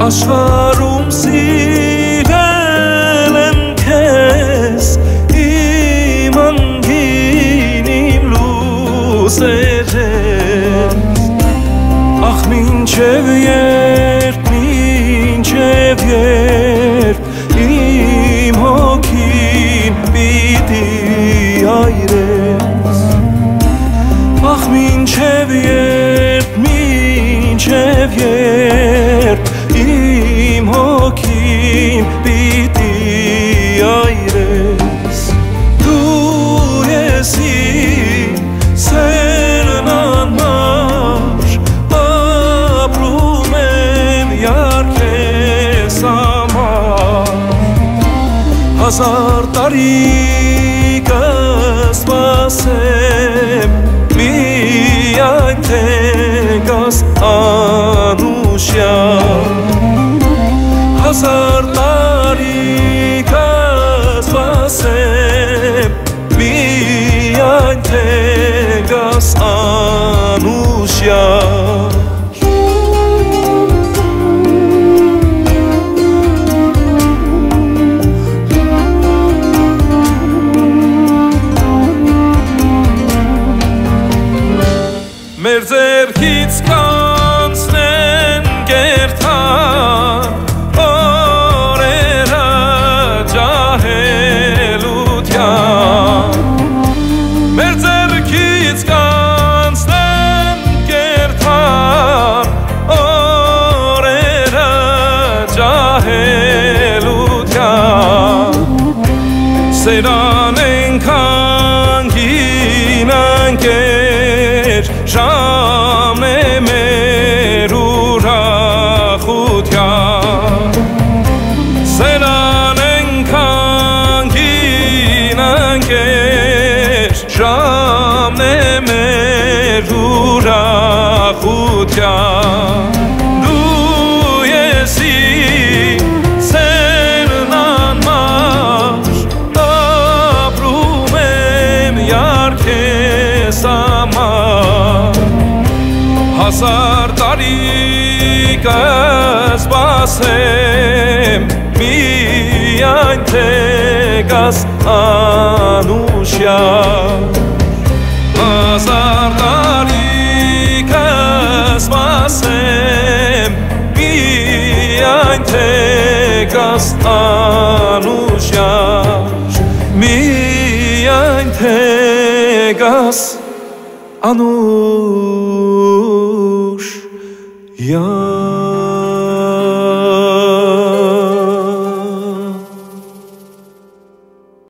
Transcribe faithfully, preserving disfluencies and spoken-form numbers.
աշխարհում սիրել եմ քեզ իմ անգին իմ լուսերես ախ մինչև երբ մինչև երբ իմ հոգին պիտի այրես ախ մինչև երբ մինչև երբ իմ հոգին պիտի այրես դու ես իմ սերն անմար ապրում եմ յար քեզ համար հազար տարի կսպասեմ միայն թե գաս անուշյալ հազար տարի կսպասեմ միայն թե գաս անուշյալ մեր ձեռքից կանցնեն կերթան օրերը ջահելության մեր ձեռքից կանցնեն կերթան օրերը ջահելության սերան ենքան գին անկեր Շամն է մեր ուրախության Սերան ենքան գին անկեր Շամն է մեր ուրախության Դու ես իմ սերն անմար ապրում եմ յար քեզ համար Հազար տարի կսպասեմ միայն թե գաս անուշյալ Հազար տարի կսպասեմ միայն թե գաս անուշյալ միայն թե գաս անուշ Yeah.